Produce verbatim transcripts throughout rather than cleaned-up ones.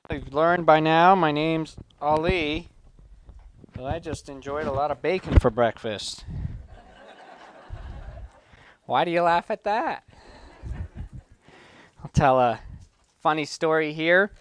You've learned by now, my name's Ali, but I just enjoyed a lot of bacon for breakfast. Why do you laugh at that? I'll tell a funny story here.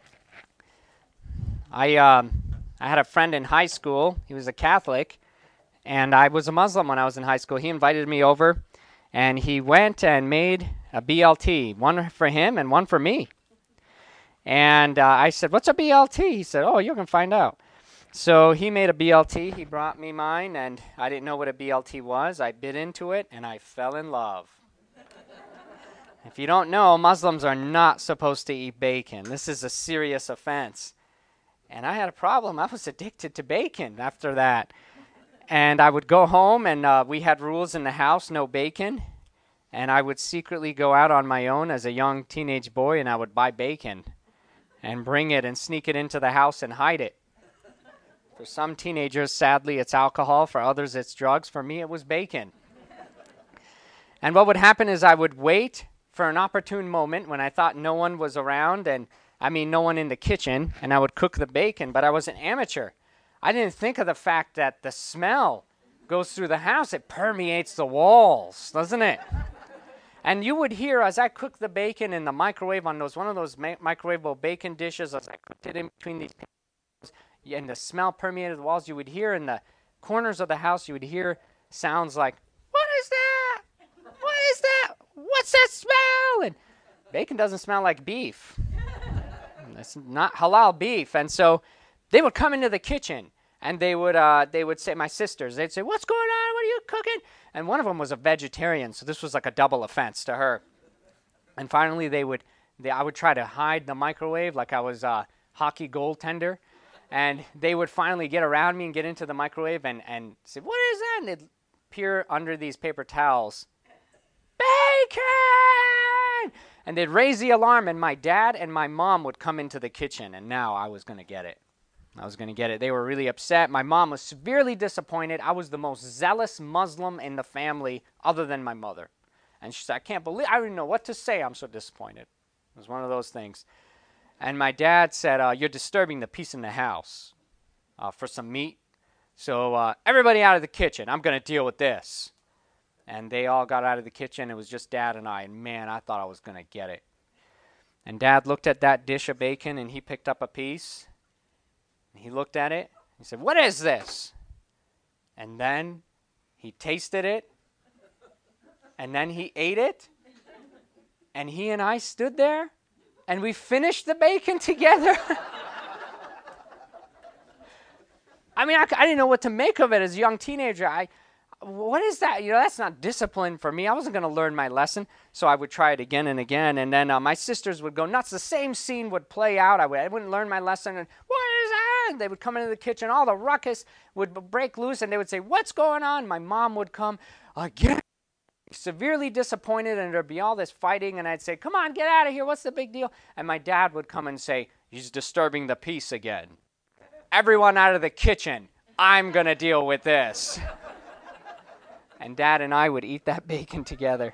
I um I had a friend in high school. He was a Catholic, and I was a Muslim when I was in high school. He invited me over, and he went and made a B L T, one for him and one for me. And uh, I said, "What's a B L T?" He said, "Oh, you can find out." So he made a B L T. He brought me mine, and I didn't know what a B L T was. I bit into it, and I fell in love. If you don't know, Muslims are not supposed to eat bacon. This is a serious offense. And I had a problem. I was addicted to bacon after that. And I would go home, and uh, we had rules in the house, no bacon. And I would secretly go out on my own as a young teenage boy, and I would buy bacon and bring it and sneak it into the house and hide it. For some teenagers, sadly, it's alcohol. For others, it's drugs. For me, it was bacon. And what would happen is I would wait for an opportune moment when I thought no one was around, and I mean no one in the kitchen, and I would cook the bacon, but I was an amateur. I didn't think of the fact that the smell goes through the house. It permeates the walls, doesn't it? And you would hear as I cooked the bacon in the microwave on those one of those ma- microwavable bacon dishes, as I cooked it in between these and the smell permeated the walls, you would hear in the corners of the house, you would hear sounds like, "What is that? What is that? What's that smell?" And bacon doesn't smell like beef. It's not halal beef. And so they would come into the kitchen, and they would uh, they would say, my sisters, they'd say, "What's going on? What are you cooking?" And one of them was a vegetarian, so this was like a double offense to her. And finally, they would, they, I would try to hide the microwave like I was a hockey goaltender. And they would finally get around me and get into the microwave and, and say, "What is that?" And they'd peer under these paper towels. "Bacon!" And they'd raise the alarm, and my dad and my mom would come into the kitchen, and now I was going to get it. I was going to get it. They were really upset. My mom was severely disappointed. I was the most zealous Muslim in the family other than my mother. And she said, "I can't believe, I don't even know what to say. I'm so disappointed." It was one of those things. And my dad said, uh, "You're disturbing the peace in the house uh, for some meat. So uh, everybody out of the kitchen. I'm going to deal with this." And they all got out of the kitchen. It was just Dad and I. And man, I thought I was going to get it. And Dad looked at that dish of bacon, and he picked up a piece. And he looked at it. He said, "What is this?" And then he tasted it. And then he ate it. And he and I stood there. And we finished the bacon together. I mean, I, I didn't know what to make of it as a young teenager. I, what is that? You know, that's not discipline for me. I wasn't going to learn my lesson, so I would try it again and again. And then uh, my sisters would go nuts. The same scene would play out. I, would, I wouldn't learn my lesson. And what is that? And they would come into the kitchen. All the ruckus would break loose, and they would say, "What's going on?" My mom would come again, severely disappointed, and there'd be all this fighting, and I'd say, "Come on, get out of here. What's the big deal?" And my dad would come and say, "He's disturbing the peace again. Everyone out of the kitchen. I'm going to deal with this." And Dad and I would eat that bacon together.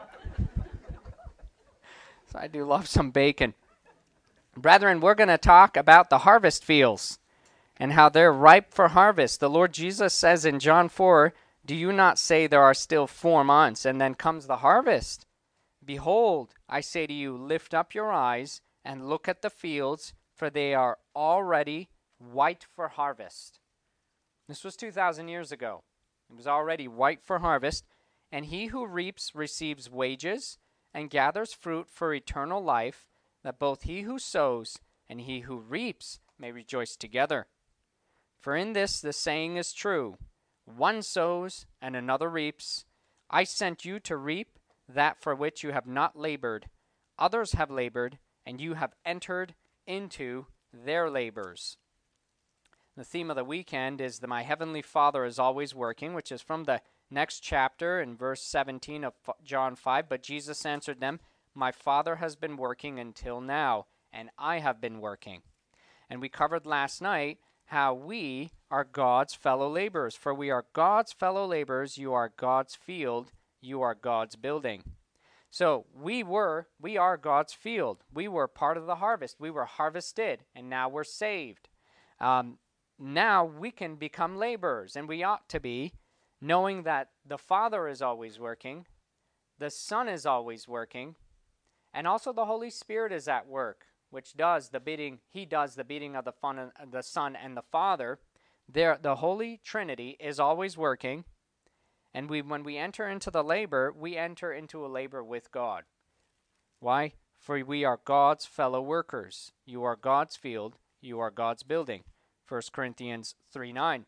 So I do love some bacon. Brethren, we're going to talk about the harvest fields and how they're ripe for harvest. The Lord Jesus says in John four, "Do you not say there are still four months, and then comes the harvest? Behold, I say to you, lift up your eyes and look at the fields, for they are already white for harvest." This was two thousand years ago. It was already white for harvest. "And he who reaps receives wages and gathers fruit for eternal life, that both he who sows and he who reaps may rejoice together. For in this the saying is true, one sows and another reaps. I sent you to reap that for which you have not labored. Others have labored, and you have entered into their labors." The theme of the weekend is that my heavenly Father is always working, which is from the next chapter in verse seventeen of John five. "But Jesus answered them, My Father has been working until now, and I have been working." And we covered last night how we are God's fellow laborers. For we are God's fellow laborers, you are God's field, you are God's building. So we were, we are God's field. We were part of the harvest. We were harvested, and now we're saved. Um, now we can become laborers, and we ought to be, knowing that the Father is always working, the Son is always working, and also the Holy Spirit is at work, which does the bidding, he does the bidding of the, fun, the Son and the Father. There, the Holy Trinity is always working, and we, when we enter into the labor, we enter into a labor with God. Why? For we are God's fellow workers. You are God's field, you are God's building. First Corinthians three nine.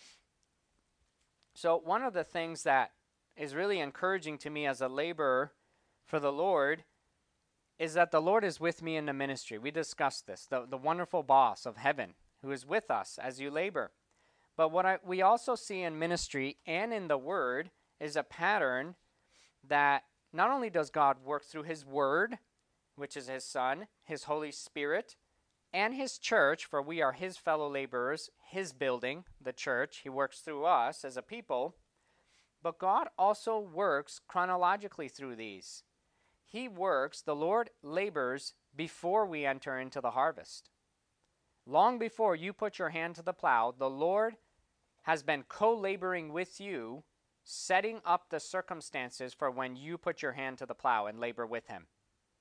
So one of the things that is really encouraging to me as a laborer for the Lord is that the Lord is with me in the ministry. We discussed this, the, the wonderful boss of heaven who is with us as you labor. But what I, we also see in ministry and in the Word is a pattern that not only does God work through His Word, which is His Son, His Holy Spirit, and His church, for we are His fellow laborers, His building, the church. He works through us as a people. But God also works chronologically through these. He works, the Lord labors before we enter into the harvest. Long before you put your hand to the plow, the Lord has been co-laboring with you, setting up the circumstances for when you put your hand to the plow and labor with Him.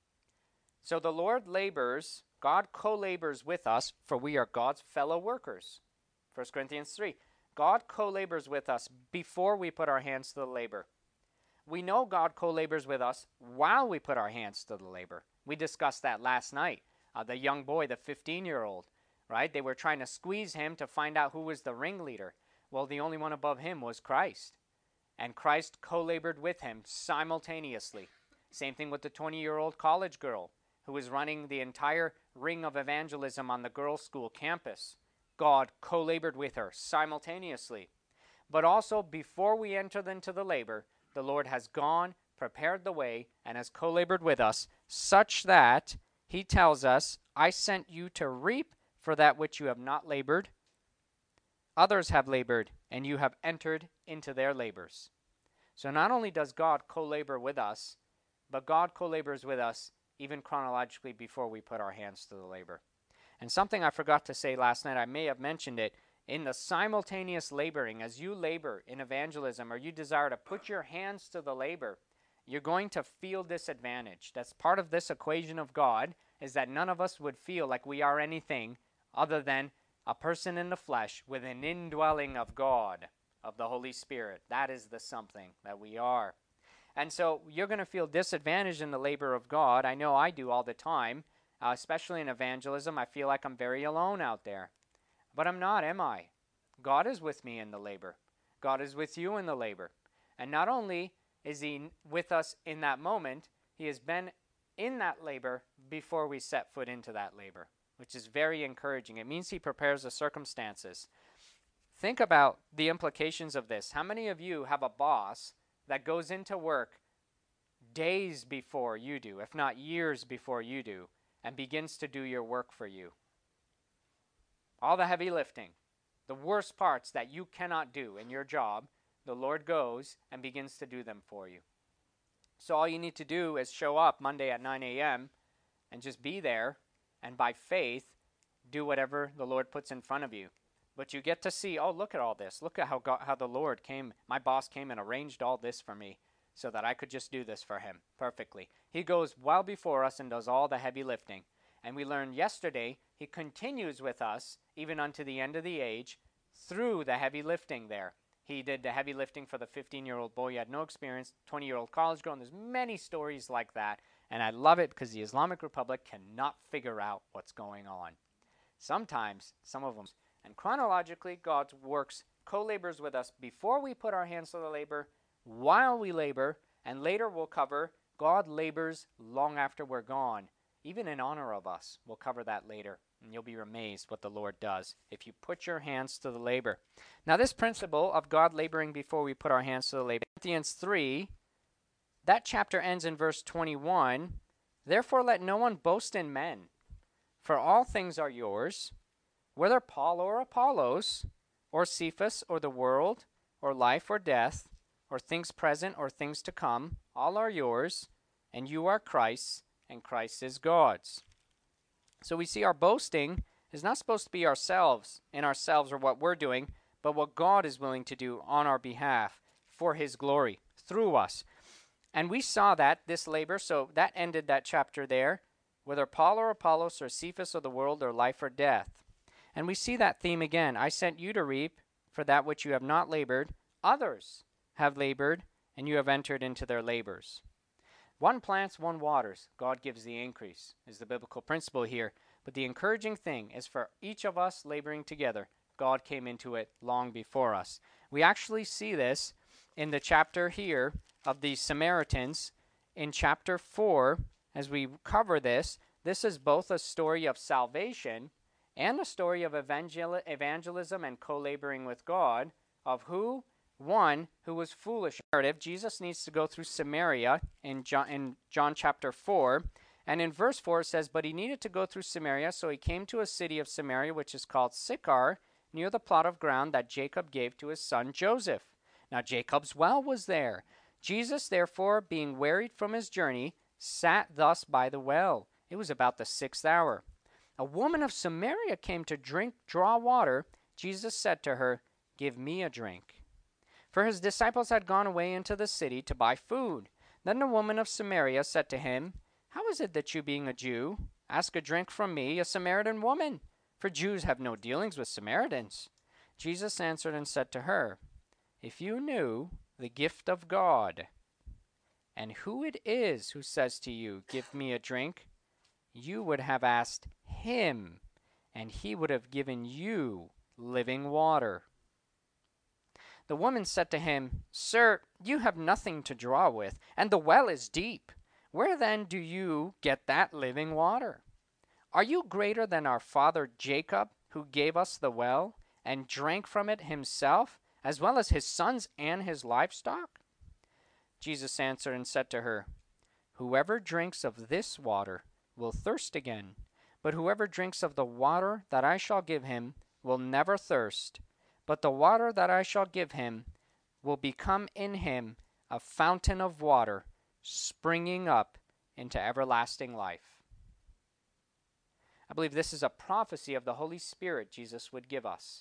So the Lord labors, God co-labors with us, for we are God's fellow workers. First Corinthians three. God co-labors with us before we put our hands to the labor. We know God co-labors with us while we put our hands to the labor. We discussed that last night. Uh, the young boy, the fifteen-year-old, right? They were trying to squeeze him to find out who was the ringleader. Well, the only one above him was Christ. And Christ co-labored with him simultaneously. Same thing with the twenty-year-old college girl who was running the entire ring of evangelism on the girls' school campus. God co-labored with her simultaneously. But also, before we enter into the labor, the Lord has gone, prepared the way, and has co-labored with us, such that He tells us, I sent you to reap for that which you have not labored. Others have labored, and you have entered into their labors. So not only does God co-labor with us, but God co-labors with us even chronologically before we put our hands to the labor. And something I forgot to say last night, I may have mentioned it, in the simultaneous laboring, as you labor in evangelism or you desire to put your hands to the labor, you're going to feel disadvantaged. That's part of this equation of God, is that none of us would feel like we are anything other than a person in the flesh with an indwelling of God, of the Holy Spirit. That is the something that we are. And so you're going to feel disadvantaged in the labor of God. I know I do all the time, uh, especially in evangelism. I feel like I'm very alone out there. But I'm not, am I? God is with me in the labor. God is with you in the labor. And not only is He with us in that moment, He has been in that labor before we set foot into that labor, which is very encouraging. It means He prepares the circumstances. Think about the implications of this. How many of you have a boss that goes into work days before you do, if not years before you do, and begins to do your work for you? All the heavy lifting, the worst parts that you cannot do in your job, the Lord goes and begins to do them for you. So all you need to do is show up Monday at nine a.m. and just be there, and by faith, do whatever the Lord puts in front of you. But you get to see, oh, look at all this. Look at how God, how the Lord came, my boss came and arranged all this for me so that I could just do this for Him perfectly. He goes well before us and does all the heavy lifting. And we learned yesterday, He continues with us even unto the end of the age through the heavy lifting there. He did the heavy lifting for the fifteen-year-old boy who had no experience, twenty-year-old college girl, and there's many stories like that. And I love it because the Islamic Republic cannot figure out what's going on. Sometimes, some of them. And chronologically, God works, co-labors with us before we put our hands to the labor, while we labor, and later we'll cover God labors long after we're gone, even in honor of us. We'll cover that later, and you'll be amazed what the Lord does if you put your hands to the labor. Now, this principle of God laboring before we put our hands to the labor, Corinthians three, that chapter ends in verse twenty-one. Therefore, let no one boast in men, for all things are yours, whether Paul or Apollos, or Cephas, or the world, or life or death, or things present or things to come, all are yours, and you are Christ's, and Christ is God's. So we see our boasting is not supposed to be ourselves, in ourselves or what we're doing, but what God is willing to do on our behalf for his glory through us. And we saw that, this labor, so that ended that chapter there, whether Paul or Apollos or Cephas or the world or life or death. And we see that theme again. I sent you to reap for that which you have not labored. Others have labored, and you have entered into their labors. One plants, one waters. God gives the increase, is the biblical principle here. But the encouraging thing is for each of us laboring together, God came into it long before us. We actually see this in the chapter here of the Samaritans. In chapter four, as we cover this, this is both a story of salvation and a story of evangel- evangelism and co-laboring with God, of who? One who was foolish. Narrative. Jesus needs to go through Samaria in John, in John chapter four. And in verse four it says, but he needed to go through Samaria, so he came to a city of Samaria, which is called Sychar, near the plot of ground that Jacob gave to his son Joseph. Now Jacob's well was there. Jesus, therefore, being wearied from his journey, sat thus by the well. It was about the sixth hour. A woman of Samaria came to drink, draw water. Jesus said to her, give me a drink. For his disciples had gone away into the city to buy food. Then the woman of Samaria said to him, how is it that you, being a Jew, ask a drink from me, a Samaritan woman? For Jews have no dealings with Samaritans. Jesus answered and said to her, if you knew the gift of God, and who it is who says to you, give me a drink, you would have asked him, and he would have given you living water. The woman said to him, sir, you have nothing to draw with, and the well is deep. Where then do you get that living water? Are you greater than our father Jacob, who gave us the well, and drank from it himself, as well as his sons and his livestock? Jesus answered and said to her, whoever drinks of this water will thirst again, but whoever drinks of the water that I shall give him will never thirst. But the water that I shall give him will become in him a fountain of water, springing up into everlasting life. I believe this is a prophecy of the Holy Spirit Jesus would give us.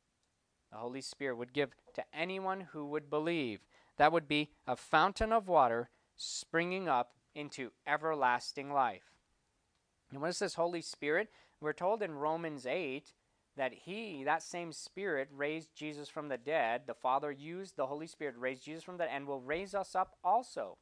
The Holy Spirit would give to anyone who would believe. That would be a fountain of water springing up into everlasting life. And what is this Holy Spirit? We're told in Romans eight that he, that same Spirit, raised Jesus from the dead. The Father used the Holy Spirit to raise Jesus from the dead and will raise us up also.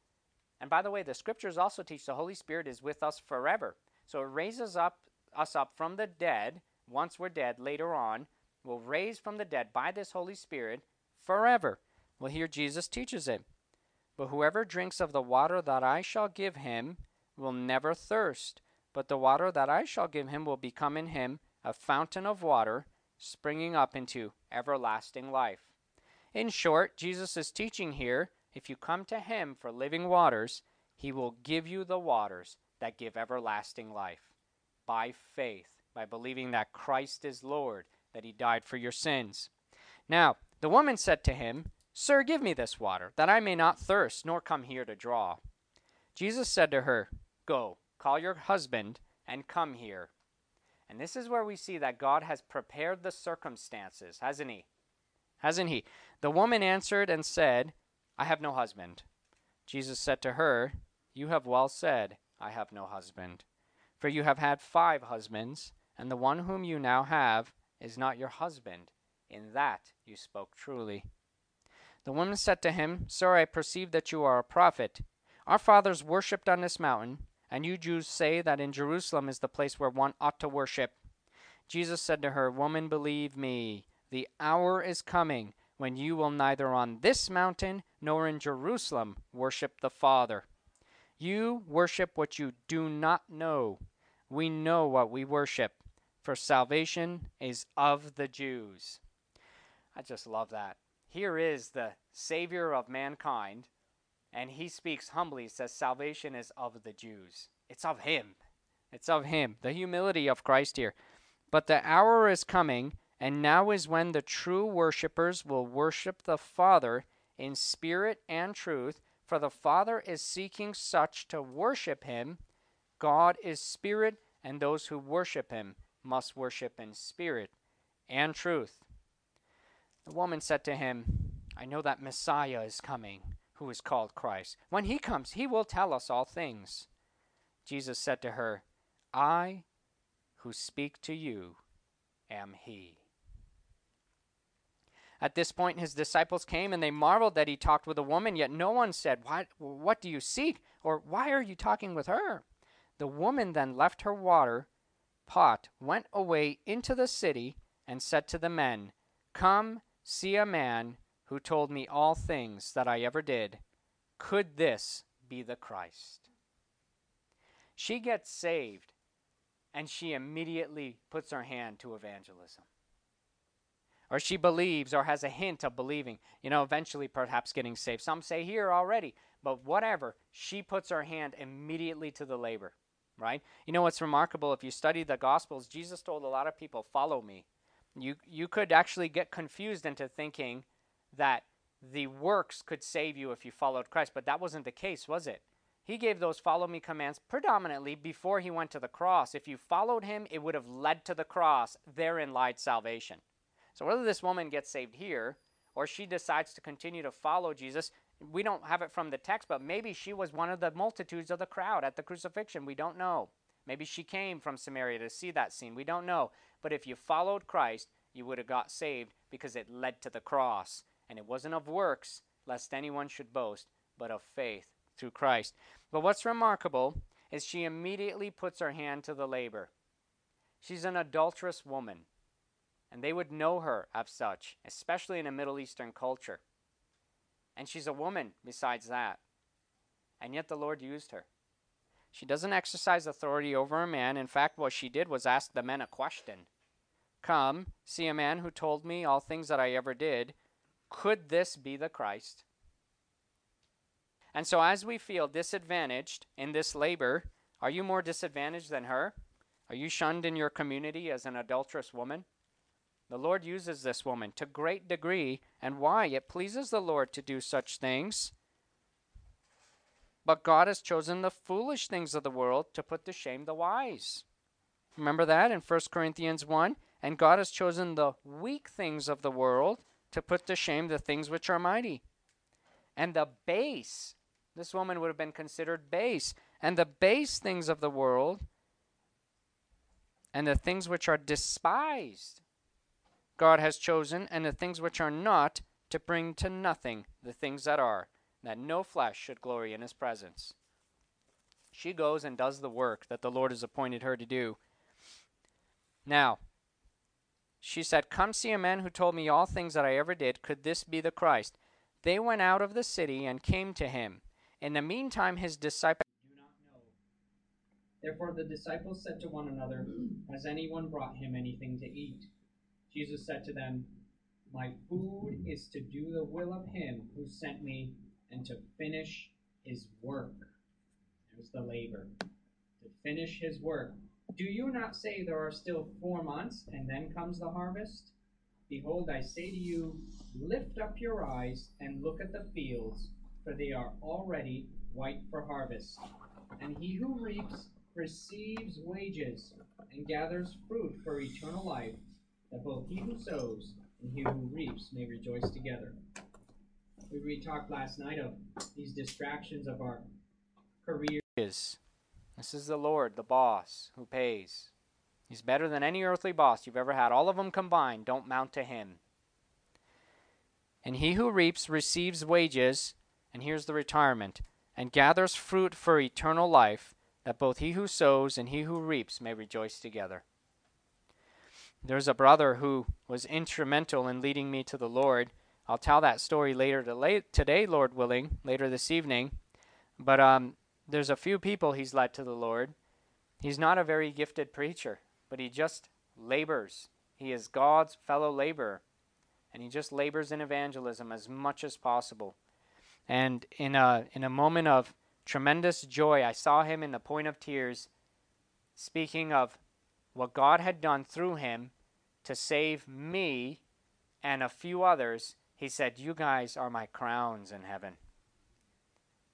And by the way, the Scriptures also teach the Holy Spirit is with us forever. So it raises up us up from the dead, once we're dead, later on, will raise from the dead by this Holy Spirit forever. Well, here Jesus teaches it. But whoever drinks of the water that I shall give him will never thirst, but the water that I shall give him will become in him a fountain of water, springing up into everlasting life. In short, Jesus is teaching here, if you come to him for living waters, he will give you the waters that give everlasting life. By faith, by believing that Christ is Lord, that he died for your sins. Now, the woman said to him, sir, give me this water, that I may not thirst, nor come here to draw. Jesus said to her, go, call your husband, and come here. And this is where we see that God has prepared the circumstances, hasn't he? Hasn't he? The woman answered and said, I have no husband. Jesus said to her, you have well said, I have no husband. For you have had five husbands, and the one whom you now have is not your husband. In that you spoke truly. The woman said to him, sir, I perceive that you are a prophet. Our fathers worshipped on this mountain, and you Jews say that in Jerusalem is the place where one ought to worship. Jesus said to her, woman, believe me, the hour is coming when you will neither on this mountain nor in Jerusalem worship the Father. You worship what you do not know. We know what we worship, for salvation is of the Jews. I just love that. Here is the Savior of mankind, and he speaks humbly, says salvation is of the Jews. It's of him. It's of him. The humility of Christ here. But the hour is coming, and now is when the true worshipers will worship the Father in spirit and truth, for the Father is seeking such to worship him. God is spirit, and those who worship him must worship in spirit and truth." The woman said to him, "I know that Messiah is coming, who is called Christ. When he comes, he will tell us all things." Jesus said to her, "I who speak to you am he." At this point his disciples came, and they marveled that he talked with a woman, yet no one said, "What, what do you seek?" or "Why are you talking with her?" The woman then left her water pot, went away into the city, and said to the men, "Come, see a man who told me all things that I ever did. Could this be the Christ?" She gets saved, and she immediately puts her hand to evangelism. Or she believes or has a hint of believing, you know, eventually perhaps getting saved. Some say here already, but whatever, she puts her hand immediately to the labor, right? You know what's remarkable, if you study the Gospels, Jesus told a lot of people, "Follow me." You, you could actually get confused into thinking that the works could save you if you followed Christ, but that wasn't the case, was it? He gave those follow me commands predominantly before he went to the cross. If you followed him, it would have led to the cross. Therein lied salvation. So whether this woman gets saved here or she decides to continue to follow Jesus, we don't have it from the text, but maybe she was one of the multitudes of the crowd at the crucifixion. We don't know. Maybe she came from Samaria to see that scene. We don't know. But if you followed Christ, you would have got saved because it led to the cross. And it wasn't of works, lest anyone should boast, but of faith through Christ. But what's remarkable is she immediately puts her hand to the labor. She's an adulterous woman. And they would know her as such, especially in a Middle Eastern culture. And she's a woman besides that. And yet the Lord used her. She doesn't exercise authority over a man. In fact, what she did was ask the men a question. "Come, see a man who told me all things that I ever did. Could this be the Christ?" And so as we feel disadvantaged in this labor, are you more disadvantaged than her? Are you shunned in your community as an adulterous woman? The Lord uses this woman to great degree, and why? It pleases the Lord to do such things. But God has chosen the foolish things of the world to put to shame the wise. Remember that in First Corinthians one? And God has chosen the weak things of the world to put to shame the things which are mighty. And the base, this woman would have been considered base, and the base things of the world, and the things which are despised, God has chosen, and the things which are not, to bring to nothing the things that are, that no flesh should glory in his presence. She goes and does the work that the Lord has appointed her to do. Now, she said, "Come see a man who told me all things that I ever did. Could this be the Christ?" They went out of the city and came to him. In the meantime, his disciples do not know. Therefore the disciples said to one another, "Has anyone brought him anything to eat?" Jesus said to them, "My food is to do the will of him who sent me and to finish his work." There's the labor. To finish his work. Do you not say there are still four months and then comes the harvest? Behold, I say to you, lift up your eyes and look at the fields, for they are already white for harvest. And he who reaps receives wages and gathers fruit for eternal life, that both he who sows and he who reaps may rejoice together. We talked last night of these distractions of our careers. This is the Lord, the boss, who pays. He's better than any earthly boss you've ever had. All of them combined don't mount to him. And he who reaps receives wages, and here's the retirement, and gathers fruit for eternal life, that both he who sows and he who reaps may rejoice together. There's a brother who was instrumental in leading me to the Lord. I'll tell that story later today, Lord willing, later this evening. But um, there's a few people he's led to the Lord. He's not a very gifted preacher, but he just labors. He is God's fellow laborer, and he just labors in evangelism as much as possible. And in a, in a moment of tremendous joy, I saw him in the point of tears, speaking of what God had done through him to save me and a few others. He said, "You guys are my crowns in heaven."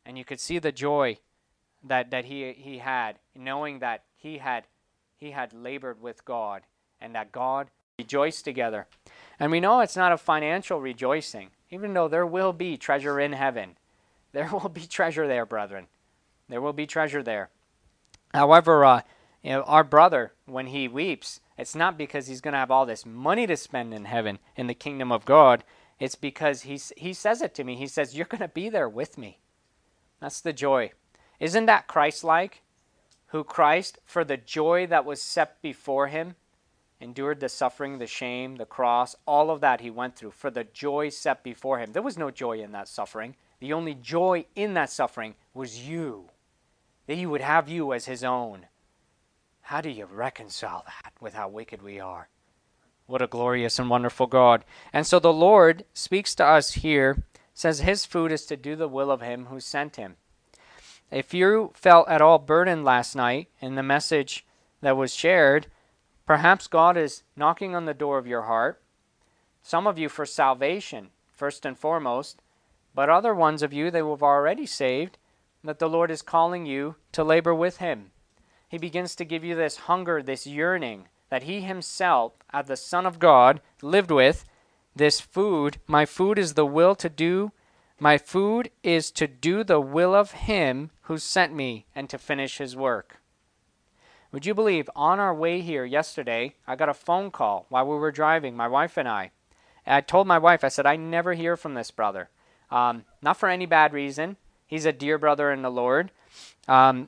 And you could see the joy that, that he he had, knowing that he had he had labored with God and that God rejoiced together. And we know it's not a financial rejoicing, even though there will be treasure in heaven. There will be treasure there, brethren. There will be treasure there. However, uh, you know, our brother, when he weeps, it's not because he's going to have all this money to spend in heaven, in the kingdom of God. It's because he's, he says it to me. He says, you're going to be there with me. That's the joy. Isn't that Christ-like? Who Christ, for the joy that was set before him, endured the suffering, the shame, the cross, all of that he went through for the joy set before him. There was no joy in that suffering. The only joy in that suffering was you, that he would have you as his own. How do you reconcile that with how wicked we are? What a glorious and wonderful God. And so the Lord speaks to us here, says his food is to do the will of him who sent him. If you felt at all burdened last night in the message that was shared, perhaps God is knocking on the door of your heart. Some of you for salvation, first and foremost, but other ones of you that have already saved, that the Lord is calling you to labor with him. He begins to give you this hunger, this yearning that he himself, as the Son of God, lived with. This food, my food is the will to do, my food is to do the will of him who sent me and to finish his work. Would you believe, on our way here yesterday, I got a phone call while we were driving, my wife and I. And I told my wife, I said, I never hear from this brother. Um, not for any bad reason. He's a dear brother in the Lord. Um,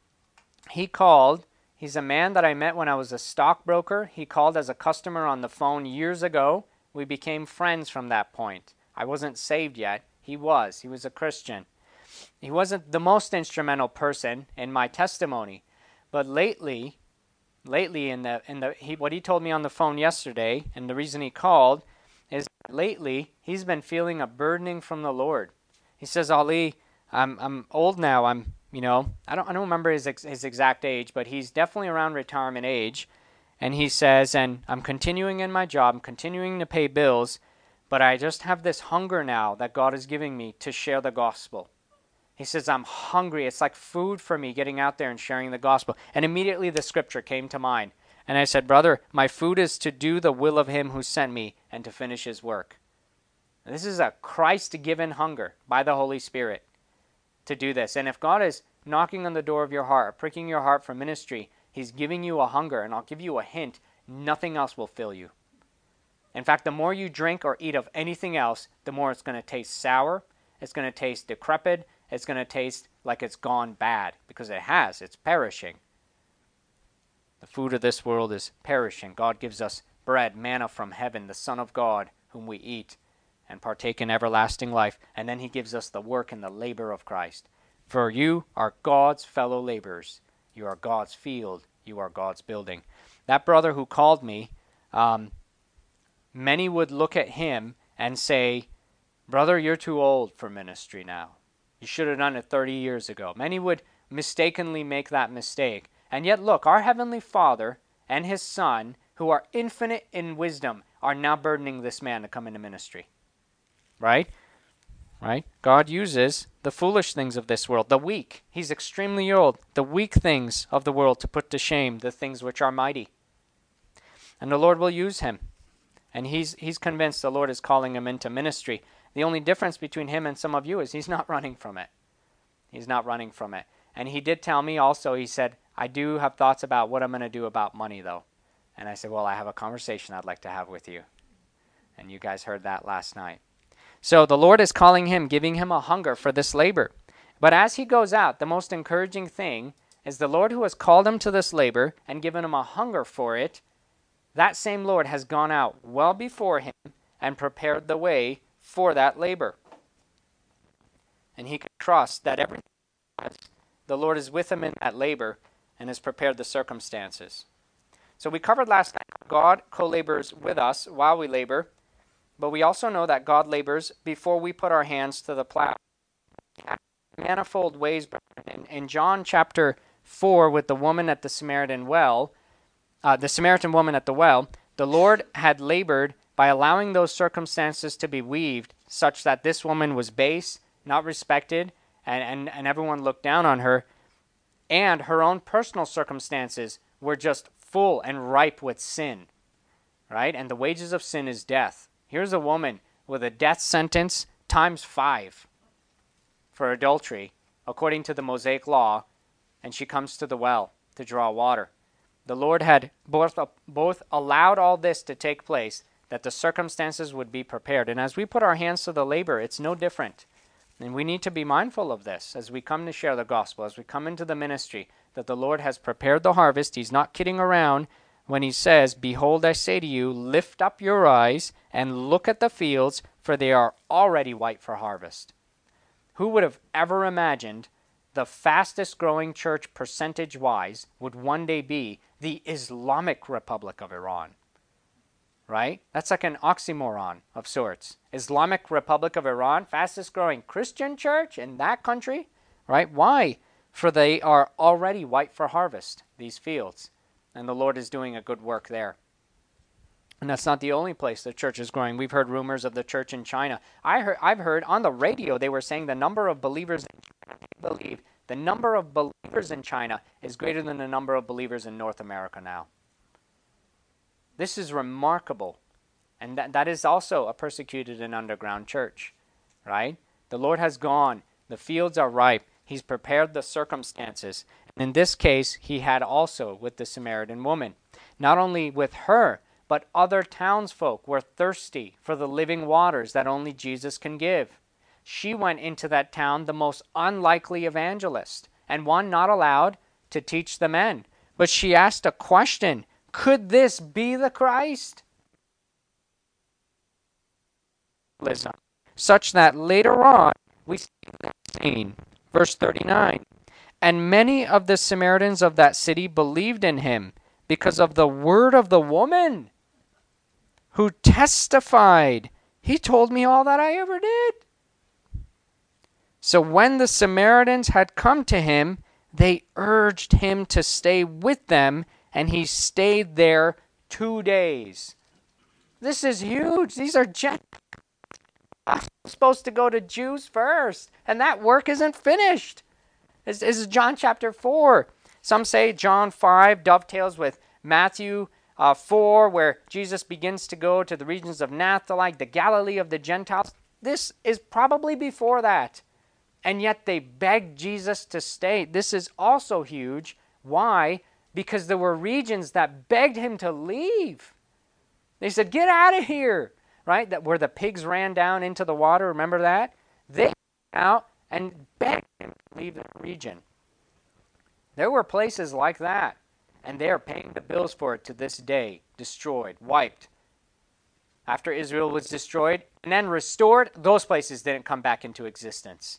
he called. He's a man that I met when I was a stockbroker. He called as a customer on the phone years ago. We became friends from that point. I wasn't saved yet. He was. He was a Christian. He wasn't the most instrumental person in my testimony. But lately, lately in the in the he, what he told me on the phone yesterday, and the reason he called, is lately he's been feeling a burdening from the Lord. He says, Ali, I'm I'm old now. I'm you know I don't I don't remember his ex, his exact age, but he's definitely around retirement age. And he says, and I'm continuing in my job, I'm continuing to pay bills, but I just have this hunger now that God is giving me to share the gospel. He says, I'm hungry. It's like food for me getting out there and sharing the gospel. And immediately the scripture came to mind. And I said, brother, my food is to do the will of him who sent me and to finish his work. And this is a Christ-given hunger by the Holy Spirit to do this. And if God is knocking on the door of your heart, pricking your heart for ministry, he's giving you a hunger. And I'll give you a hint, nothing else will fill you. In fact, the more you drink or eat of anything else, the more it's going to taste sour. It's going to taste decrepit. It's going to taste like it's gone bad, because it has. It's perishing. The food of this world is perishing. God gives us bread, manna from heaven, the Son of God, whom we eat and partake in everlasting life. And then he gives us the work and the labor of Christ. For you are God's fellow laborers. You are God's field. You are God's building. That brother who called me, um, many would look at him and say, brother, you're too old for ministry now. You should have done it thirty years ago. Many would mistakenly make that mistake. And yet, look, our Heavenly Father and his Son, who are infinite in wisdom, are now burdening this man to come into ministry. Right? Right? God uses the foolish things of this world, the weak. He's extremely old. The weak things of the world to put to shame the things which are mighty. And the Lord will use him. And he's he's convinced the Lord is calling him into ministry. The only difference between him and some of you is he's not running from it. He's not running from it. And he did tell me also, he said, I do have thoughts about what I'm going to do about money, though. And I said, well, I have a conversation I'd like to have with you. And you guys heard that last night. So the Lord is calling him, giving him a hunger for this labor. But as he goes out, the most encouraging thing is the Lord who has called him to this labor and given him a hunger for it, that same Lord has gone out well before him and prepared the way for that labor. And he can trust that everything the Lord is with him in that labor and has prepared the circumstances. So we covered last night, God co-labors with us while we labor, but we also know that God labors before we put our hands to the plow. Manifold ways. In, in John chapter four, with the woman at the Samaritan well, uh, the Samaritan woman at the well, the Lord had labored by allowing those circumstances to be weaved such that this woman was base, not respected, and, and, and everyone looked down on her. And her own personal circumstances were just full and ripe with sin, right? And the wages of sin is death. Here's a woman with a death sentence times five for adultery, according to the Mosaic law, and she comes to the well to draw water. The Lord had both, both allowed all this to take place, that the circumstances would be prepared. And as we put our hands to the labor, it's no different. And we need to be mindful of this as we come to share the gospel, as we come into the ministry, that the Lord has prepared the harvest. He's not kidding around when he says, "Behold, I say to you, lift up your eyes and look at the fields, for they are already white for harvest." Who would have ever imagined the fastest growing church percentage-wise would one day be the Islamic Republic of Iran? Right? That's like an oxymoron of sorts. Islamic Republic of Iran, fastest growing Christian church in that country, right? Why? For they are already white for harvest, these fields. And the Lord is doing a good work there. And that's not the only place the church is growing. We've heard rumors of the church in China. I heard, I've heard on the radio they were saying the number of believers in China, they believe the number of believers in China is greater than the number of believers in North America now. This is remarkable. And that, that is also a persecuted and underground church, right? The Lord has gone. The fields are ripe. He's prepared the circumstances. In this case, he had also with the Samaritan woman. Not only with her, but other townsfolk were thirsty for the living waters that only Jesus can give. She went into that town the most unlikely evangelist, and one not allowed to teach the men. But she asked a question: could this be the Christ? Such that later on we see the scene. Verse thirty-nine. And many of the Samaritans of that city believed in him because of the word of the woman, who testified, "He told me all that I ever did." So when the Samaritans had come to him, they urged him to stay with them, and he stayed there two days. This is huge. These are Gentiles. I'm supposed to go to Jews first, and that work isn't finished. This, this is John chapter four. Some say John five dovetails with Matthew uh, four, where Jesus begins to go to the regions of Naphtali, the Galilee of the Gentiles. This is probably before that. And yet they begged Jesus to stay. This is also huge. Why? Because there were regions that begged him to leave. They said, "Get out of here." Right? That where the pigs ran down into the water. Remember that? They came out and begged him to leave the region. There were places like that. And they are paying the bills for it to this day. Destroyed. Wiped. After Israel was destroyed and then restored, those places didn't come back into existence.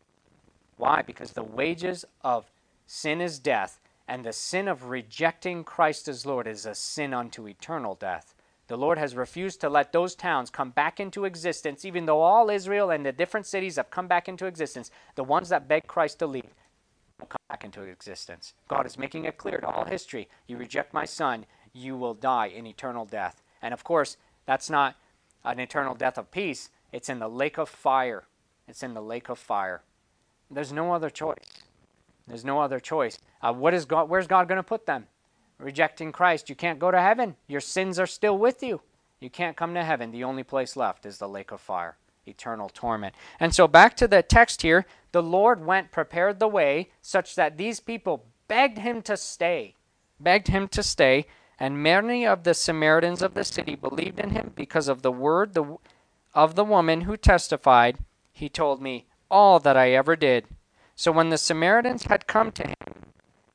Why? Because the wages of sin is death, and the sin of rejecting Christ as Lord is a sin unto eternal death. The Lord has refused to let those towns come back into existence, even though all Israel and the different cities have come back into existence. The ones that beg Christ to leave will come back into existence. God is making it clear to all history: you reject my son, you will die in eternal death. And of course, that's not an eternal death of peace. It's in the lake of fire. It's in the lake of fire. There's no other choice. There's no other choice. Uh, what is God? Where's God going to put them? Rejecting Christ, you can't go to heaven. Your sins are still with you. You can't come to heaven. The only place left is the lake of fire, eternal torment. And so back to the text here, the Lord went, prepared the way, such that these people begged him to stay, begged him to stay, and many of the Samaritans of the city believed in him because of the word the, of the woman who testified, "He told me all that I ever did." So when the Samaritans had come to him,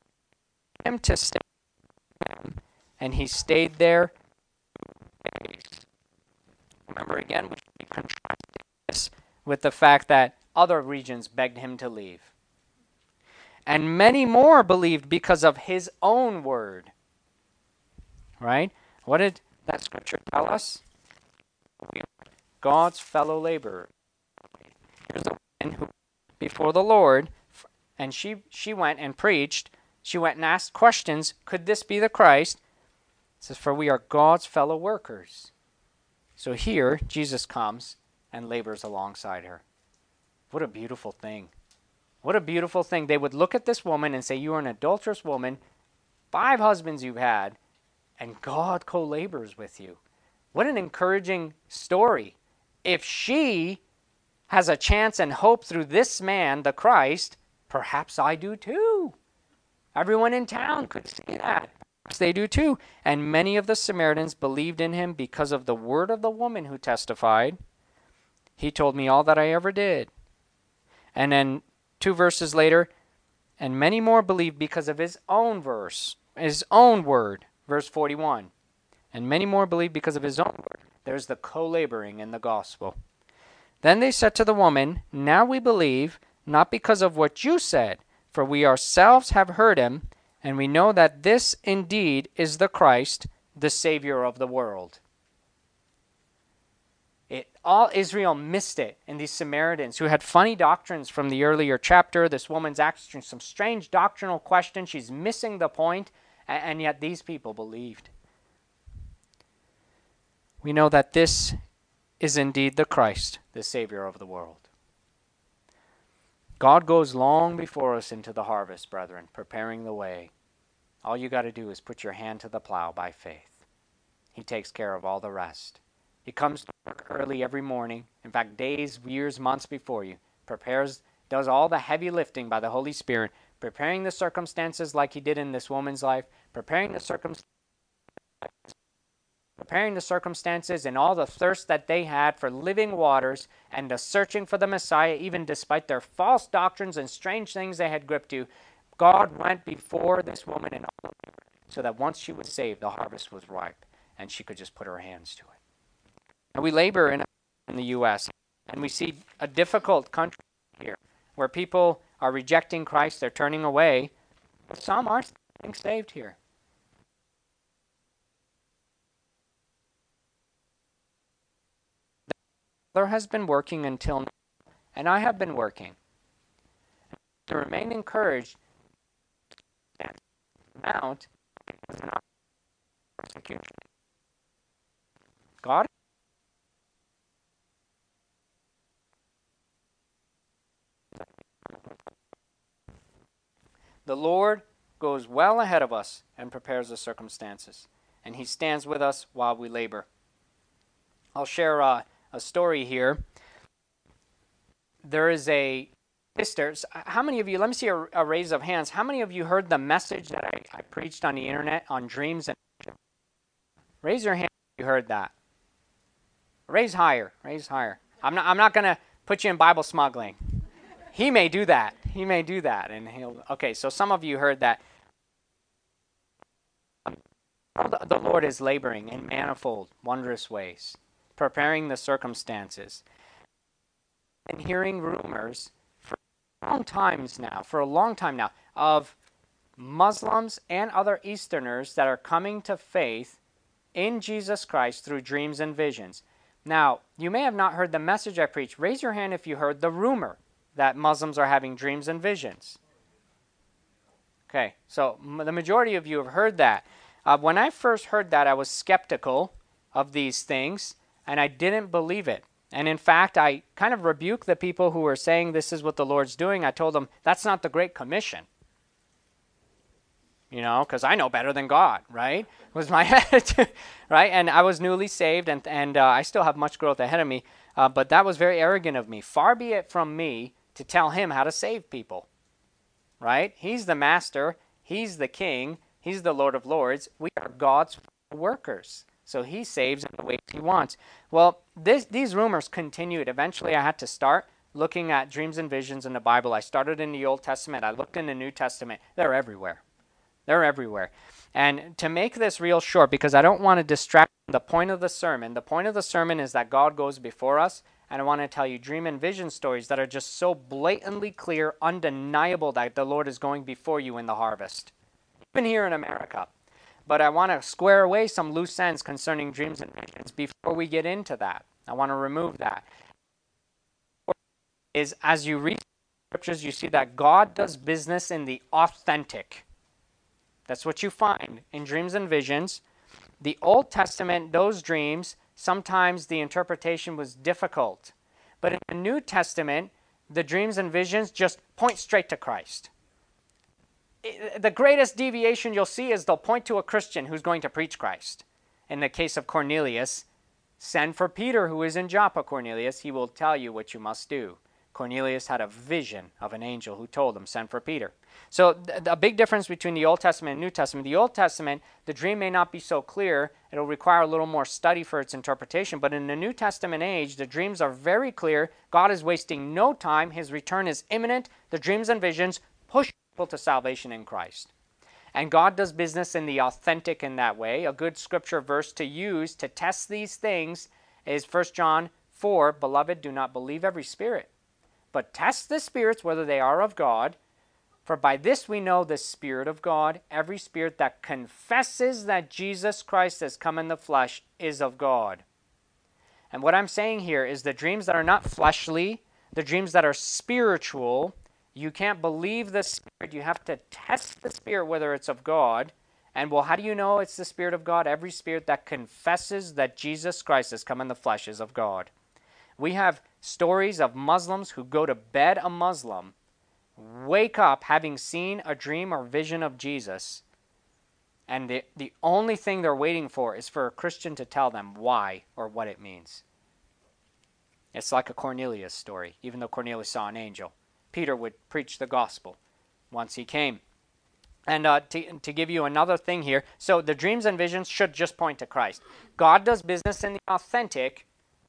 him to stay, and he stayed there two days. Remember again, we should be contrasting this with the fact that other regions begged him to leave. And many more believed because of his own word. Right? What did that scripture tell us? We are God's fellow laborer. Here's a woman who, before the Lord, and she, she went and preached. She went and asked questions. Could this be the Christ? It says, for we are God's fellow workers. So here, Jesus comes and labors alongside her. What a beautiful thing. What a beautiful thing. They would look at this woman and say, you are an adulterous woman, five husbands you've had, and God co-labors with you. What an encouraging story. If she has a chance and hope through this man, the Christ, perhaps I do too. Everyone in town could see that. Perhaps they do too. And many of the Samaritans believed in him because of the word of the woman who testified, he told me all that I ever did. And then two verses later, and many more believed because of his own verse, his own word, verse forty-one. And many more believed because of his own word. There's the co-laboring in the gospel. Then they said to the woman, now we believe, not because of what you said, for we ourselves have heard him, and we know that this indeed is the Christ, the Savior of the world. It, all Israel missed it, and these Samaritans who had funny doctrines from the earlier chapter, this woman's asking some strange doctrinal questions, she's missing the point, and, and yet these people believed. We know that this is indeed the Christ, the Savior of the world. God goes long before us into the harvest, brethren, preparing the way. All you got to do is put your hand to the plow by faith. He takes care of all the rest. He comes to work early every morning, in fact, days, years, months before you, prepares, does all the heavy lifting by the Holy Spirit, preparing the circumstances like he did in this woman's life, preparing the circumstances preparing the circumstances and all the thirst that they had for living waters and the searching for the Messiah, even despite their false doctrines and strange things they had gripped to. God went before this woman and all so that once she was saved, the harvest was ripe and she could just put her hands to it. And we labor in, in the U S and we see a difficult country here where people are rejecting Christ, they're turning away, but some are getting saved here. Father has been working until now, and I have been working. To remain encouraged, and mount is not persecution. God the Lord goes well ahead of us and prepares the circumstances, and he stands with us while we labor. I'll share uh, a story here. There is a sister. How many of you, let me see a, a raise of hands. How many of you heard the message that I, I preached on the internet on dreams? And raise your hand if you heard that. Raise higher. Raise higher. I'm not, I'm not going to put you in Bible smuggling. He may do that. He may do that. And he'll. Okay, so some of you heard that. The Lord is laboring in manifold, wondrous ways, preparing the circumstances, and hearing rumors for long times now, for a long time now, of Muslims and other Easterners that are coming to faith in Jesus Christ through dreams and visions. Now, you may have not heard the message I preached. Raise your hand if you heard the rumor that Muslims are having dreams and visions. Okay, so m- the majority of you have heard that. Uh, when I first heard that, I was skeptical of these things, and I didn't believe it. And in fact, I kind of rebuked the people who were saying this is what the Lord's doing. I told them, that's not the Great Commission. You know, because I know better than God, right? Was my attitude, right? And I was newly saved, and, and uh, I still have much growth ahead of me. Uh, but that was very arrogant of me. Far be it from me to tell him how to save people, right? He's the master. He's the king. He's the Lord of Lords. We are God's workers. So he saves in the ways he wants. Well, this, these rumors continued. Eventually, I had to start looking at dreams and visions in the Bible. I started in the Old Testament. I looked in the New Testament. They're everywhere. They're everywhere. And to make this real short, because I don't want to distract the point of the sermon, the point of the sermon is that God goes before us, and I want to tell you dream and vision stories that are just so blatantly clear, undeniable that the Lord is going before you in the harvest, even here in America. But I want to square away some loose ends concerning dreams and visions before we get into that. I want to remove that. Is as you read scriptures, you see that God does business in the authentic. That's what you find in dreams and visions. The Old Testament, those dreams, sometimes the interpretation was difficult. But in the New Testament, the dreams and visions just point straight to Christ. The greatest deviation you'll see is they'll point to a Christian who's going to preach Christ. In the case of Cornelius, send for Peter, who is in Joppa, Cornelius. He will tell you what you must do. Cornelius had a vision of an angel who told him, send for Peter. So th- a big difference between the Old Testament and New Testament. The Old Testament, the dream may not be so clear. It'll require a little more study for its interpretation. But in the New Testament age, the dreams are very clear. God is wasting no time. His return is imminent. The dreams and visions push people to salvation in Christ. And God does business in the authentic in that way. A good scripture verse to use to test these things is First John four, Beloved, do not believe every spirit, but test the spirits whether they are of God. For by this we know the Spirit of God. Every spirit that confesses that Jesus Christ has come in the flesh is of God. And what I'm saying here is the dreams that are not fleshly, the dreams that are spiritual, you can't believe the Spirit. You have to test the Spirit whether it's of God. And well, how do you know it's the Spirit of God? Every spirit that confesses that Jesus Christ has come in the flesh is of God. We have stories of Muslims who go to bed a Muslim, wake up having seen a dream or vision of Jesus, and the, the only thing they're waiting for is for a Christian to tell them why or what it means. It's like a Cornelius story, even though Cornelius saw an angel. Peter would preach the gospel once he came. And uh, to, to give you another thing here, so the dreams and visions should just point to Christ. God does business in the authentic.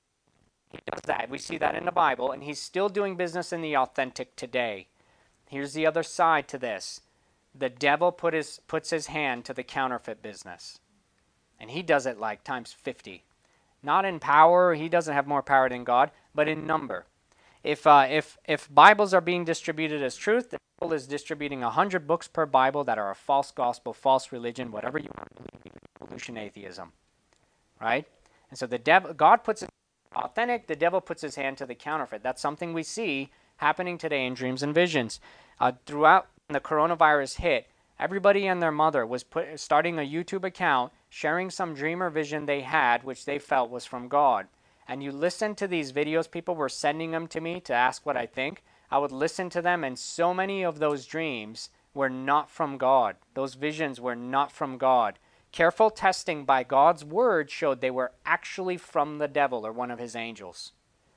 He does that. We see that in the Bible, and he's still doing business in the authentic today. Here's the other side to this. The devil put his, puts his hand to the counterfeit business. And he does it like times fifty. Not in power, he doesn't have more power than God, but in number. If uh, if if Bibles are being distributed as truth, the devil is distributing one hundred books per Bible that are a false gospel, false religion, whatever you want to believe, evolution, atheism. Right? And so the devil, God puts it authentic, the devil puts his hand to the counterfeit. That's something we see happening today in dreams and visions. Uh, throughout the coronavirus hit, everybody and their mother was put, starting a YouTube account, sharing some dream or vision they had, which they felt was from God. And you listen to these videos, people were sending them to me to ask what I think. I would listen to them, and so many of those dreams were not from God. Those visions were not from God. Careful testing by God's word showed they were actually from the devil or one of his angels.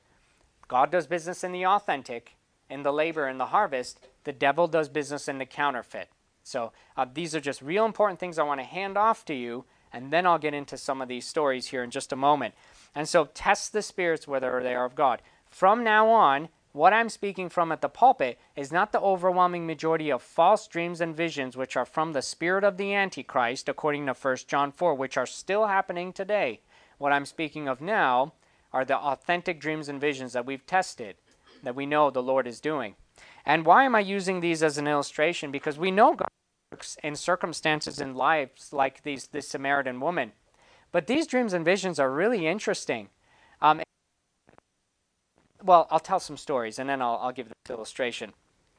God does business in the authentic, in the labor, in the harvest. The devil does business in the counterfeit. So uh, these are just real important things I want to hand off to you, and then I'll get into some of these stories here in just a moment. And so test the spirits whether they are of God. From now on, what I'm speaking from at the pulpit is not the overwhelming majority of false dreams and visions which are from the spirit of the Antichrist, according to First John four, which are still happening today. What I'm speaking of now are the authentic dreams and visions that we've tested, that we know the Lord is doing. And why am I using these as an illustration? Because we know God works in circumstances in lives like these, this Samaritan woman. But these dreams and visions are really interesting. Um, well, I'll tell some stories, and then I'll, I'll give this illustration.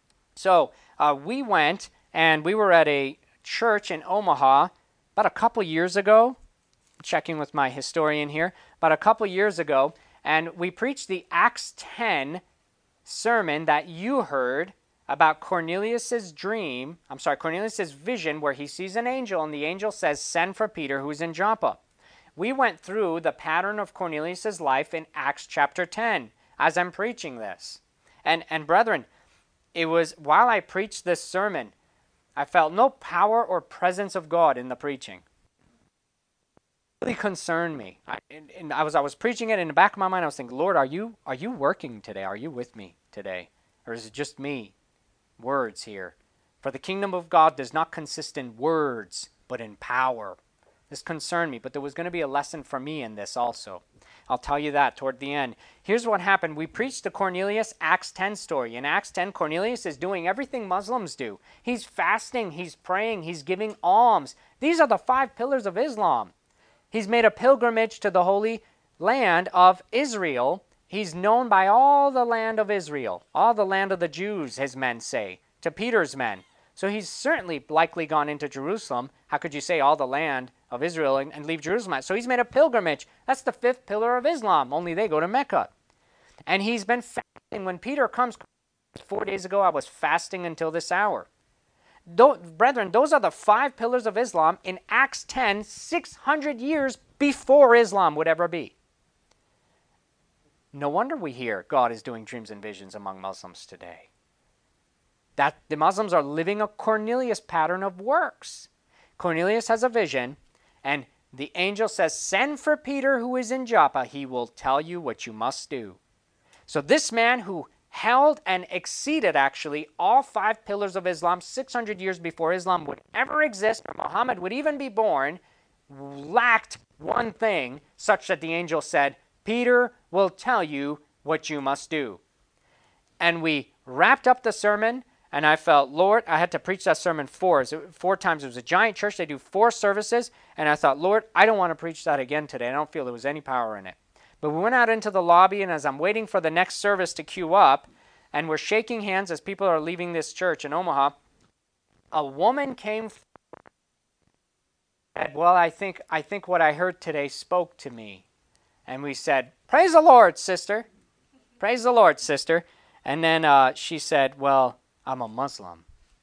So uh, we went, and we were at a church in Omaha about a couple years ago, checking with my historian here, about a couple years ago, and we preached the Acts ten sermon that you heard about Cornelius's dream, I'm sorry, Cornelius's vision, where he sees an angel, and the angel says, send for Peter, who's in Joppa. We went through the pattern of Cornelius's life in Acts chapter ten as I'm preaching this. And, and brethren, it was while I preached this sermon, I felt no power or presence of God in the preaching. It really concerned me. I, and, and I was I was preaching it in the back of my mind. I was thinking, Lord, are you are you working today? Are you with me today? Or is it just me? Words here. For the kingdom of God does not consist in words, but in power. This concerned me, but there was going to be a lesson for me in this also. I'll tell you that toward the end. Here's what happened. We preached the Cornelius Acts ten story. In Acts ten, Cornelius is doing everything Muslims do. He's fasting, he's praying, he's giving alms. These are the five pillars of Islam. He's made a pilgrimage to the Holy Land of Israel. He's known by all the land of Israel, all the land of the Jews, his men say, to Peter's men. So he's certainly likely gone into Jerusalem. How could you say all the land of Israel and, and leave Jerusalem? So he's made a pilgrimage. That's the fifth pillar of Islam, only they go to Mecca. And he's been fasting. When Peter comes, Four days ago, I was fasting until this hour. Those, brethren, those are the five pillars of Islam in Acts ten, six hundred years before Islam would ever be. No wonder we hear God is doing dreams and visions among Muslims today. That the Muslims are living a Cornelius pattern of works. Cornelius has a vision, and the angel says, send for Peter who is in Joppa. He will tell you what you must do. So this man who held and exceeded actually all five pillars of Islam six hundred years before Islam would ever exist or Muhammad would even be born, lacked one thing such that the angel said, Peter will tell you what you must do. And we wrapped up the sermon, and I felt, Lord, I had to preach that sermon four, four times. It was a giant church. They do four services, and I thought, Lord, I don't want to preach that again today. I don't feel there was any power in it. But we went out into the lobby, and as I'm waiting for the next service to queue up, and we're shaking hands as people are leaving this church in Omaha, a woman came forward and said, well, I think, I think what I heard today spoke to me. And we said, praise the Lord, sister. Praise the Lord, sister. And then uh, she said, well, I'm a Muslim.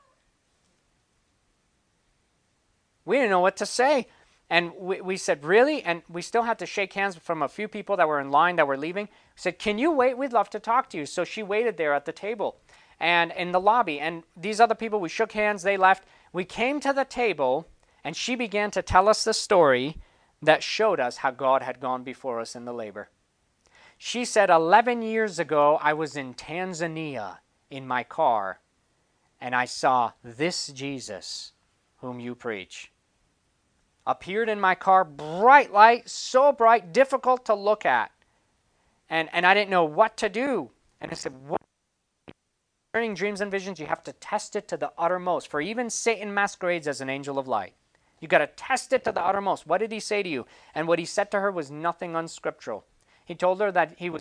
We didn't know what to say. And we, we said, really? And we still had to shake hands from a few people that were in line that were leaving. We said, can you wait? We'd love to talk to you. So she waited there at the table and in the lobby. And these other people, we shook hands. They left. We came to the table, and she began to tell us the story that showed us how God had gone before us in the labor. She said, eleven years ago, I was in Tanzania in my car, and I saw this Jesus whom you preach. Appeared in my car, bright light, so bright, difficult to look at. And, and I didn't know what to do. And I said, what? Concerning dreams and visions, you have to test it to the uttermost. For even Satan masquerades as an angel of light. You got to test it to the uttermost. What did he say to you? And what he said to her was nothing unscriptural. He told her that he was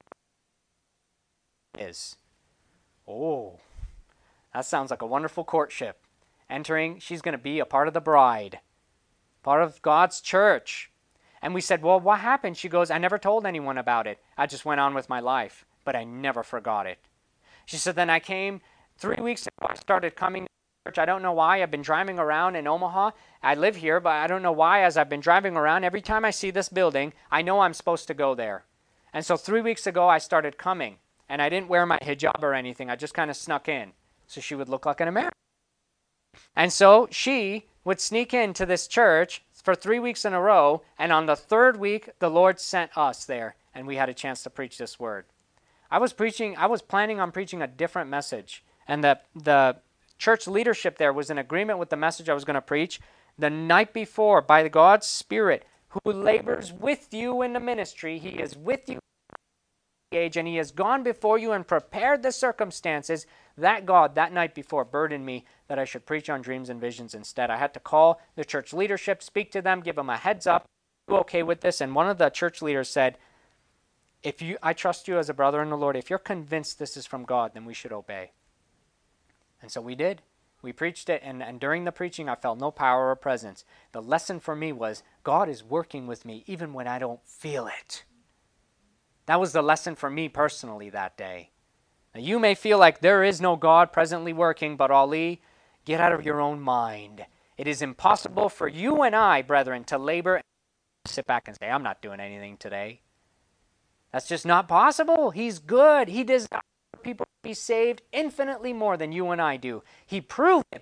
is. Oh, that sounds like a wonderful courtship. Entering, she's going to be a part of the bride, part of God's church. And we said, well, what happened? She goes, I never told anyone about it. I just went on with my life, but I never forgot it. She said, then I came three weeks ago. I started coming to church. I don't know why. I've been driving around in Omaha. I live here, but I don't know why. As I've been driving around, every time I see this building, I know I'm supposed to go there. And so three weeks ago, I started coming. And I didn't wear my hijab or anything. I just kind of snuck in so she would look like an American. And so she would sneak into this church for three weeks in a row, and on the third week, the Lord sent us there, and we had a chance to preach this word. I was preaching, I was planning on preaching a different message, and the, the church leadership there was in agreement with the message I was going to preach. The night before, by God's Spirit, who labors with you in the ministry, He is with you age, and He has gone before you and prepared the circumstances. That God, that night before, burdened me that I should preach on dreams and visions instead. I had to call the church leadership, speak to them, give them a heads up. Are you okay with this? And one of the church leaders said, if you, I trust you as a brother in the Lord. If you're convinced this is from God, then we should obey. And so we did. We preached it, and, and during the preaching, I felt no power or presence. The lesson for me was, God is working with me even when I don't feel it. That was the lesson for me personally that day. Now, you may feel like there is no God presently working, but Ali, get out of your own mind. It is impossible for you and I, brethren, to labor and sit back and say, I'm not doing anything today. That's just not possible. He's good. He desires people to be saved infinitely more than you and I do. He proved it.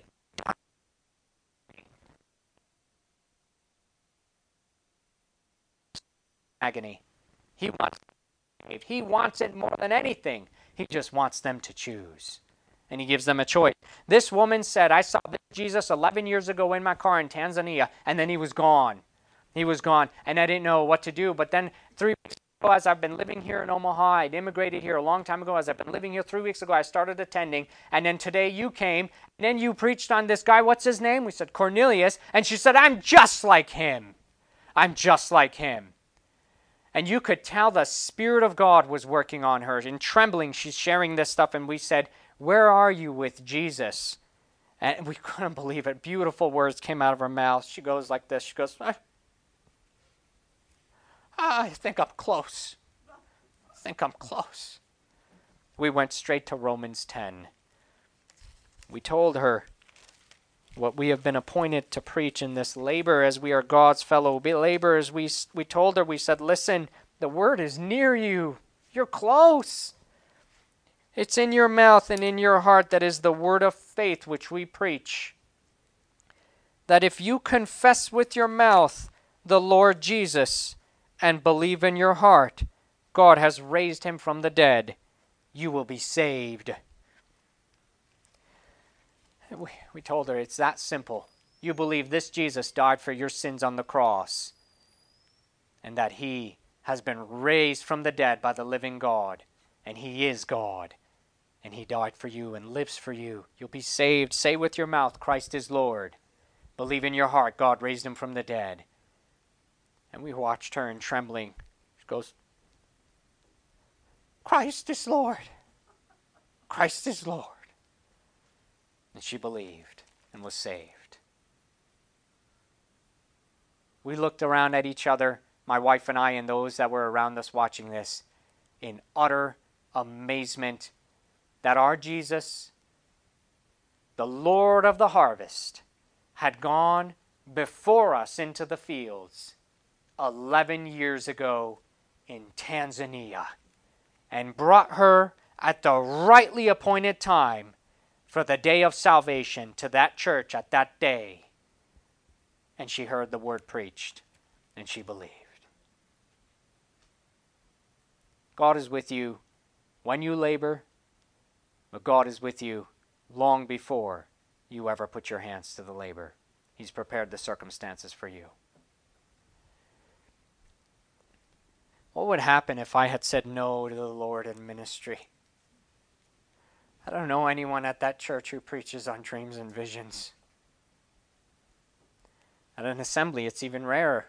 Agony. He wants He wants it more than anything. He just wants them to choose. And He gives them a choice. This woman said, I saw this Jesus eleven years ago in my car in Tanzania, and then He was gone. He was gone, and I didn't know what to do. But then three weeks ago, as I've been living here in Omaha, I'd immigrated here a long time ago. As I've been living here three weeks ago, I started attending. And then today you came, and then you preached on this guy. What's his name? We said, Cornelius. And she said, I'm just like him. I'm just like him. And you could tell the Spirit of God was working on her. In trembling, she's sharing this stuff. And we said, where are you with Jesus? And we couldn't believe it. Beautiful words came out of her mouth. She goes like this. She goes, I, I think I'm close. I think I'm close. we went straight to Romans ten. We told her what we have been appointed to preach in this labor as we are God's fellow laborers. We, we told her, we said, listen, the word is near you. You're close. It's in your mouth and in your heart. That is the word of faith which we preach. That if you confess with your mouth the Lord Jesus and believe in your heart God has raised him from the dead, you will be saved. We, we told her it's that simple. You believe this Jesus died for your sins on the cross and that he has been raised from the dead by the living God, and he is God, and he died for you and lives for you. You'll be saved. Say with your mouth, Christ is Lord. Believe in your heart, God raised him from the dead. And we watched her in trembling. She goes, Christ is Lord. Christ is Lord. And she believed and was saved. We looked around at each other, my wife and I, and those that were around us watching this, in utter amazement that our Jesus, the Lord of the harvest, had gone before us into the fields eleven years ago in Tanzania and brought her at the rightly appointed time for the day of salvation to that church at that day. And she heard the word preached and she believed. God is with you when you labor, but God is with you long before you ever put your hands to the labor. He's prepared the circumstances for you. What would happen if I had said no to the Lord in ministry? I don't know anyone at that church who preaches on dreams and visions. At an assembly, it's even rarer.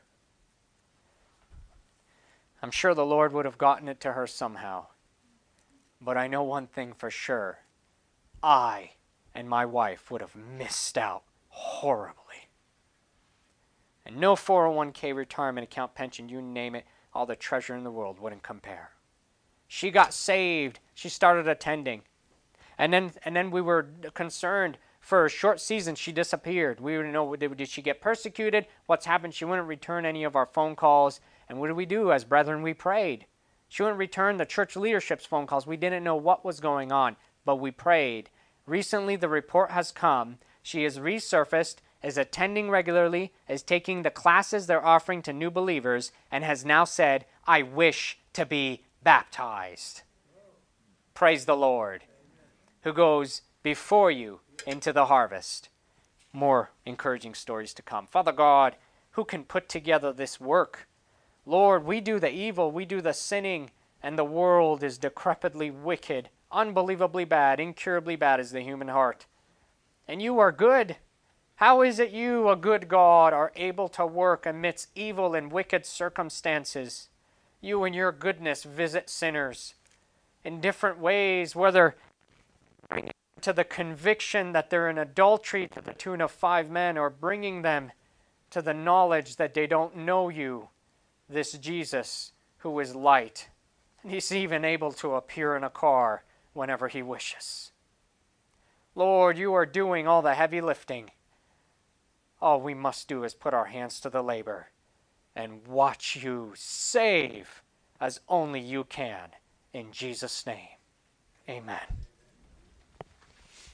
I'm sure the Lord would have gotten it to her somehow. But I know one thing for sure. I and my wife would have missed out horribly. And no four oh one k retirement account, pension, you name it, all the treasure in the world wouldn't compare. She got saved. She started attending. And then and then we were concerned. For a short season, she disappeared. We didn't know, did, did she get persecuted? What's happened? She wouldn't return any of our phone calls. And what did we do? As brethren, we prayed. She wouldn't return the church leadership's phone calls. We didn't know what was going on, but we prayed. Recently, the report has come. She is resurfaced, is attending regularly, is taking the classes they're offering to new believers, and has now said, I wish to be baptized. Praise the Lord, who goes before you into the harvest. More encouraging stories to come. Father God, who can put together this work? Lord, we do the evil, we do the sinning, and the world is decrepitly wicked, unbelievably bad, incurably bad as the human heart. And you are good. How is it you, a good God, are able to work amidst evil and wicked circumstances? You in your goodness visit sinners in different ways, whether to the conviction that they're in adultery to the tune of five men, or bringing them to the knowledge that they don't know you, this Jesus who is light. And he's even able to appear in a car whenever he wishes. Lord, you are doing all the heavy lifting. All we must do is put our hands to the labor and watch you save as only you can. In Jesus' name, amen.